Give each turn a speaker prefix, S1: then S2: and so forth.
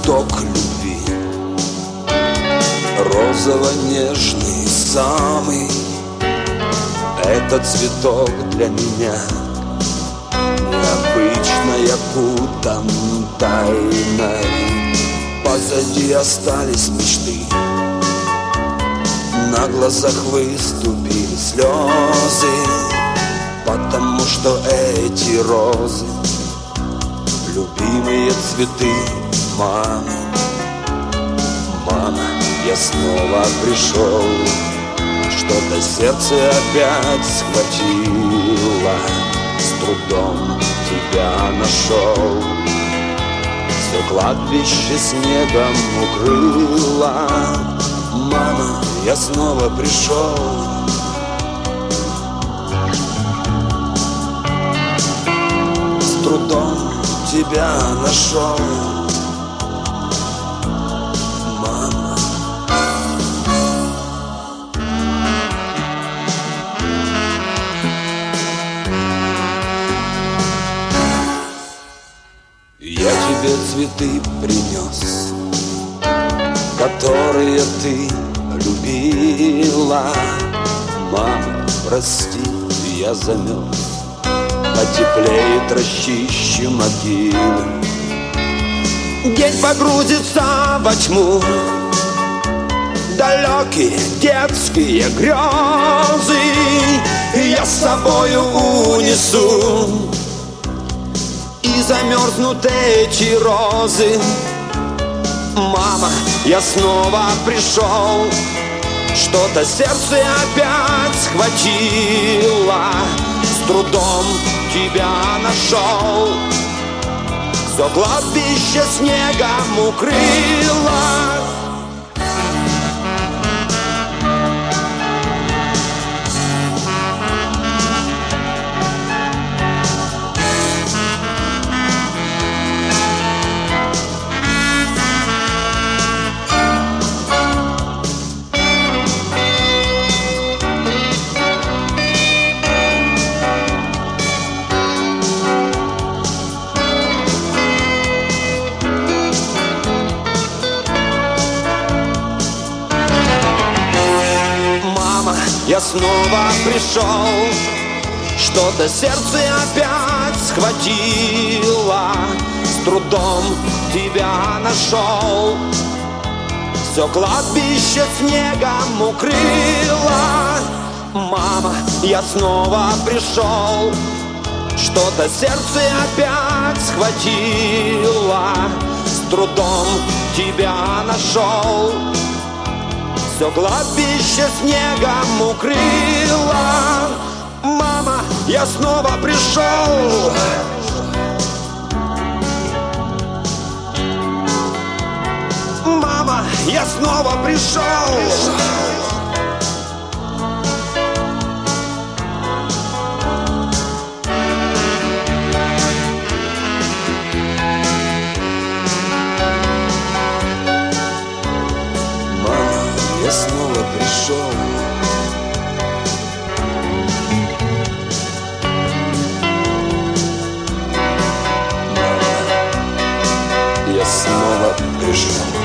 S1: цветок любви, розово-нежный самый. Этот цветок для меня необычная пута тайной. Позади остались мечты, на глазах выступили слезы, потому что эти розы — любимые цветы мамы. Мама, я снова пришел, что-то сердце опять схватило, с трудом тебя нашел. Все кладбище снегом укрыло. Мама, я снова пришел. С трудом тебя нашел. Мама. Я тебе цветы принес, которые ты любила. Мама, прости, я замерз, потеплеет рощище могилы. День погрузится во тьму, далекие детские грезы я с собою унесу, и замерзнут эти розы. Мама, я снова пришел, что-то сердце опять схватило, с трудом тебя нашел. Все кладбище снегом укрыло. Я снова пришел, что-то сердце опять схватило, с трудом тебя нашел. Все кладбище снегом укрыло. Мама, я снова пришел, что-то сердце опять схватило, с трудом тебя нашел. Все кладбище снегом укрыло. Мама, я снова пришел. Мама, я снова пришел. Я снова пришел. Я снова пришел.